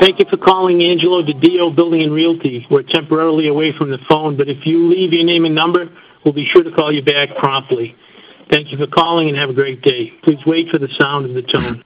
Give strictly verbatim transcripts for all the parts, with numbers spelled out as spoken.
Thank you for calling Angelo DiDio Building and Realty. We're temporarily away from the phone, but if you leave your name and number, we'll be sure to call you back promptly. Thank you for calling and have a great day. Please wait for the sound of the tone.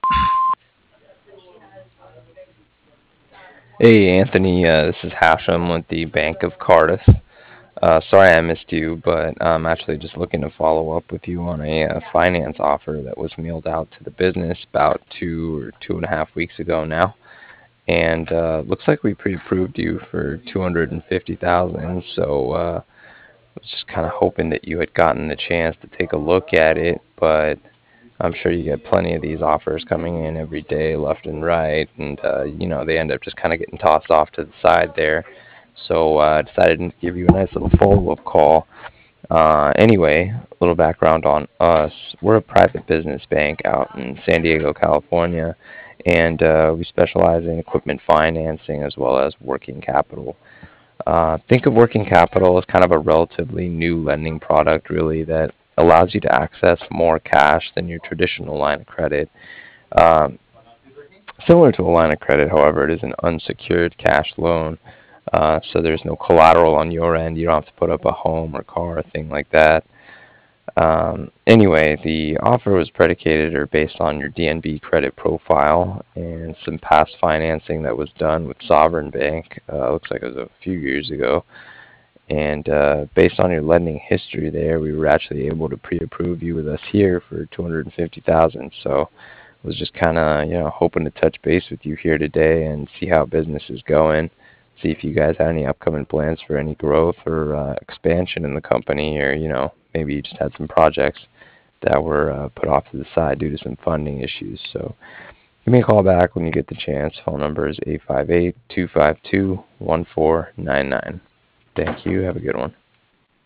Hey Anthony, uh, this is Hashem with the Bank of Cardiff. Uh, sorry I missed you, but I'm actually just looking to follow up with you on a, uh finance offer that was mailed out to the business about two or two and a half weeks ago now. And uh, looks like we pre-approved you for two hundred fifty thousand dollars, so uh, I was just kind of hoping that you had gotten the chance to take a look at it, but I'm sure you get plenty of these offers coming in every day, left and right, and uh, you know they end up just kind of getting tossed off to the side there. So uh, I decided to give you a nice little follow-up call. Uh, anyway, a little background on us. We're a private business bank out in San Diego, California, and uh, we specialize in equipment financing as well as working capital. Uh, think of working capital as kind of a relatively new lending product, really, that allows you to access more cash than your traditional line of credit. Um, Similar to a line of credit, however, it is an unsecured cash loan, uh, so there's no collateral on your end. You don't have to put up a home or car or thing like that. Um, anyway, the offer was predicated or based on your D N B credit profile and some past financing that was done with Sovereign Bank. Uh, looks like it was a few years ago. And uh, based on your lending history there, we were actually able to pre-approve you with us here for two hundred fifty thousand dollars. So I was just kind of, you know, hoping to touch base with you here today and see how business is going. See if you guys had any upcoming plans for any growth or uh, expansion in the company, or you know, maybe you just had some projects that were uh, put off to the side due to some funding issues. So give me a call back when you get the chance. Phone number is eight five eight, two five two, one four nine nine. Thank you. Have a good one.